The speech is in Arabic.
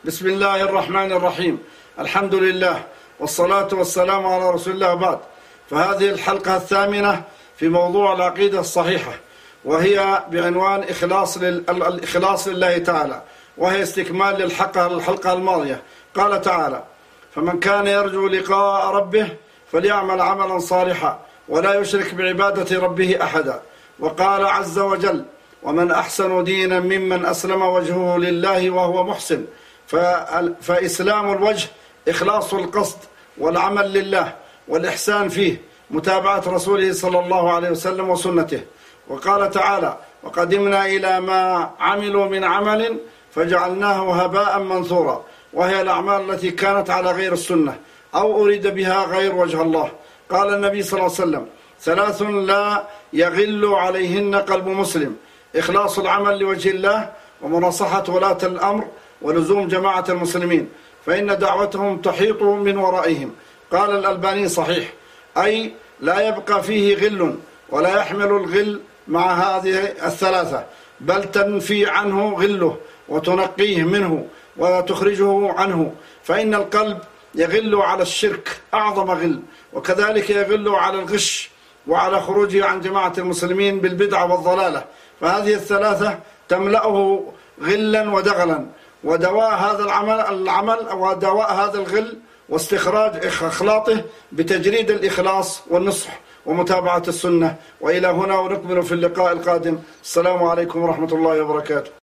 بسم الله الرحمن الرحيم. الحمد لله والصلاة والسلام على رسول الله بعد. فهذه الحلقة الثامنة في موضوع العقيدة الصحيحة، وهي بعنوان الإخلاص لله تعالى، وهي استكمال للحلقة الماضية. قال تعالى: فمن كان يرجو لقاء ربه فليعمل عملا صالحا ولا يشرك بعبادة ربه أحدا. وقال عز وجل: ومن أحسن دينا ممن أسلم وجهه لله وهو محسن. فإسلام الوجه إخلاص القصد والعمل لله والإحسان فيه، متابعة رسوله صلى الله عليه وسلم وسنته. وقال تعالى: وقدمنا إلى ما عملوا من عمل فجعلناه هباء منثورا، وهي الأعمال التي كانت على غير السنة أو أريد بها غير وجه الله. قال النبي صلى الله عليه وسلم: ثلاث لا يغل عليهن قلب مسلم: إخلاص العمل لوجه الله، ومناصحة ولاة الأمر، ولزوم جماعة المسلمين، فإن دعوتهم تحيط من ورائهم. قال الألباني: صحيح، أي لا يبقى فيه غل، ولا يحمل الغل مع هذه الثلاثة، بل تنفي عنه غله وتنقيه منه وتخرجه عنه. فإن القلب يغل على الشرك أعظم غل، وكذلك يغل على الغش وعلى خروجه عن جماعة المسلمين بالبدعة والضلالة. فهذه الثلاثة تملأه غلا ودغلا، ودواء هذا العمل ودواء هذا الغل واستخراج إخلاطه بتجريد الإخلاص والنصح ومتابعة السنة. وإلى هنا ونكمل في اللقاء القادم. السلام عليكم ورحمة الله وبركاته.